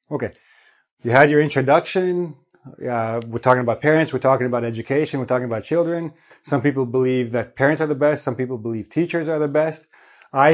Okay. You had your introduction. We're talking about parents. We're talking about education. We're talking about children. Some people believe that parents are the best. Some people believe teachers are the best. I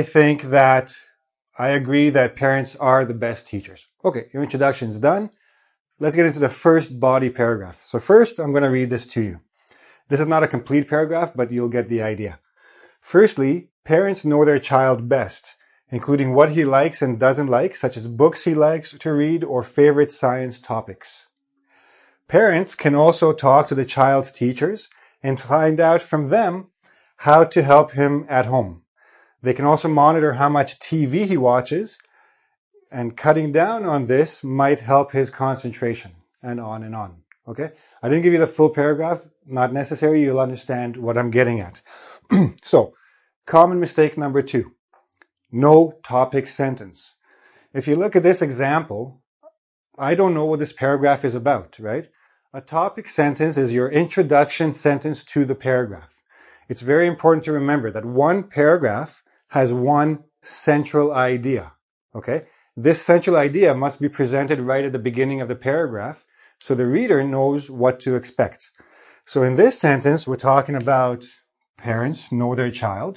agree that parents are the best teachers. Okay. Your introduction's done. Let's get into the first body paragraph. So first, I'm going to read this to you. This is not a complete paragraph, but you'll get the idea. Firstly, parents know their child best, including what he likes and doesn't like, such as books he likes to read or favorite science topics. Parents can also talk to the child's teachers and find out from them how to help him at home. They can also monitor how much TV he watches, and cutting down on this might help his concentration, and on and on. Okay? I didn't give you the full paragraph. Not necessary. You'll understand what I'm getting at. So, common mistake number 2. No topic sentence. If you look at this example, I don't know what this paragraph is about, right? A topic sentence is your introduction sentence to the paragraph. It's very important to remember that one paragraph has one central idea, okay? This central idea must be presented right at the beginning of the paragraph so the reader knows what to expect. So in this sentence, we're talking about parents know their child.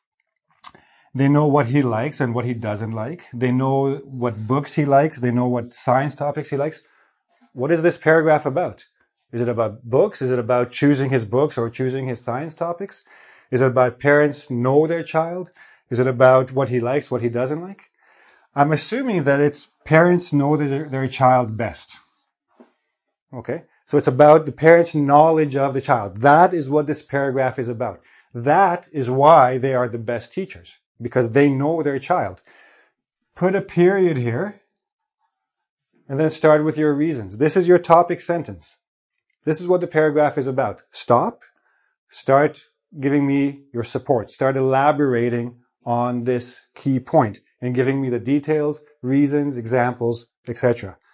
They know what he likes and what he doesn't like. They know what books he likes. They know what science topics he likes. What is this paragraph about? Is it about books? Is it about choosing his books or choosing his science topics? Is it about parents know their child? Is it about what he likes, what he doesn't like? I'm assuming that it's parents know their child best. Okay? So it's about the parents' knowledge of the child. That is what this paragraph is about. That is why they are the best teachers, because they know their child. Put a period here and then start with your reasons. This is your topic sentence. This is what the paragraph is about. Stop. Start giving me your support. Start elaborating on this key point and giving me the details, reasons, examples, etc.